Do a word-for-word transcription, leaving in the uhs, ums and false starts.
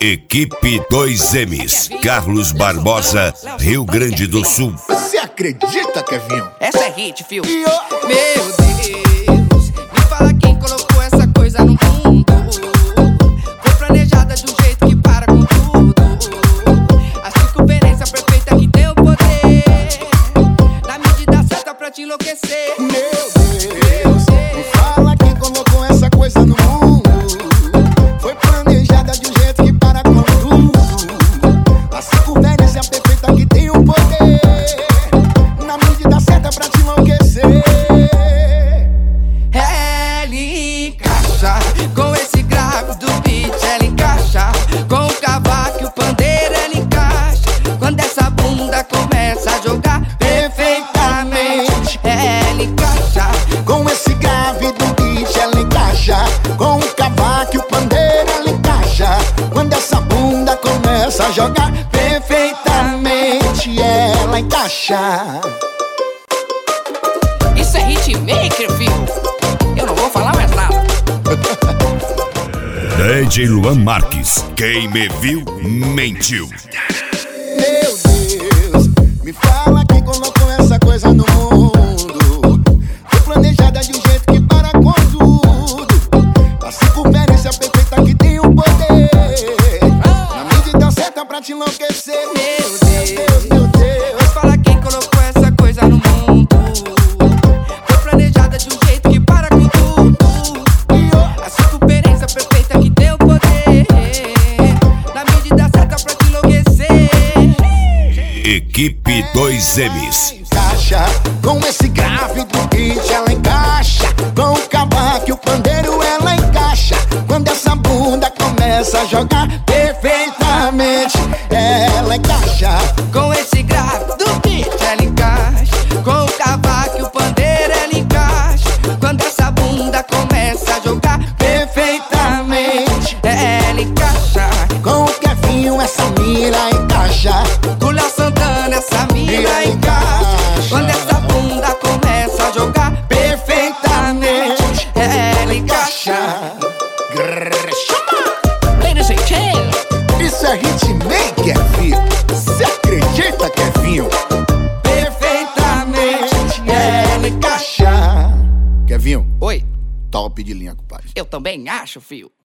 Equipe dois M's, Carlos Barbosa, Rio Grande do Sul. Você acredita, Kevinho? Essa é hit, fio. Meu Deus, me fala quem colocou essa coisa no mundo. Foi planejada de um jeito que para com tudo. A circunferência perfeita que tem o poder, na medida certa pra te enlouquecer. Meu Deus, me fala quem colocou essa coisa no mundo. Foi planejada de um jeito que para com tudo. A circunferência perfeita que tem o poder, na medida certa pra te enlouquecer. Ela encaixa com esse grave do beat, ela encaixa com o cavaco e o pandeiro, ela encaixa quando essa bunda começa a jogar perfeitamente. Ela encaixa Com esse grave do beat, ela encaixa. Com o cavaco e o pandeiro, ela encaixa quando essa bunda começa a jogar perfeitamente. Ela encaixa. Isso é hitmaker, filho. Eu não vou falar mais nada. D J Luan Marques, quem me viu, mentiu. Meu Deus, me fala quem colocou essa coisa no mundo. Foi planejada de um jeito que para com tudo. A circunferência perfeita que tem o poder, na medida certa pra te enlouquecer. Meu Deus, meu Deus, me fala quem colocou essa coisa no mundo. Foi planejada de um jeito que para com tudo. A circunferência perfeita que tem o poder, na medida certa pra te enlouquecer. Equipe dois M's. encaixa com esse grave do beat, ela encaixa com o cavaco e o pandeiro, ela encaixa quando essa bunda começa a jogar perfeitamente. Ela encaixa Com esse grave do beat, ela encaixa com o cavaco e o pandeiro, ela encaixa quando essa bunda começa a jogar perfeitamente. Ela encaixa com o Kevinho, essa mira encaixa. com o Léo Santana, essa mina encaixa quando essa bunda começa a jogar perfeitamente. Ela encaixa. Grrr, chama! Ladies and gentlemen, Isso é hitmaker, filho. Você acredita, Kevinho? perfeitamente. Ela encaixa. Kevinho, Oi, top de linha, compadre. eu também acho, fio.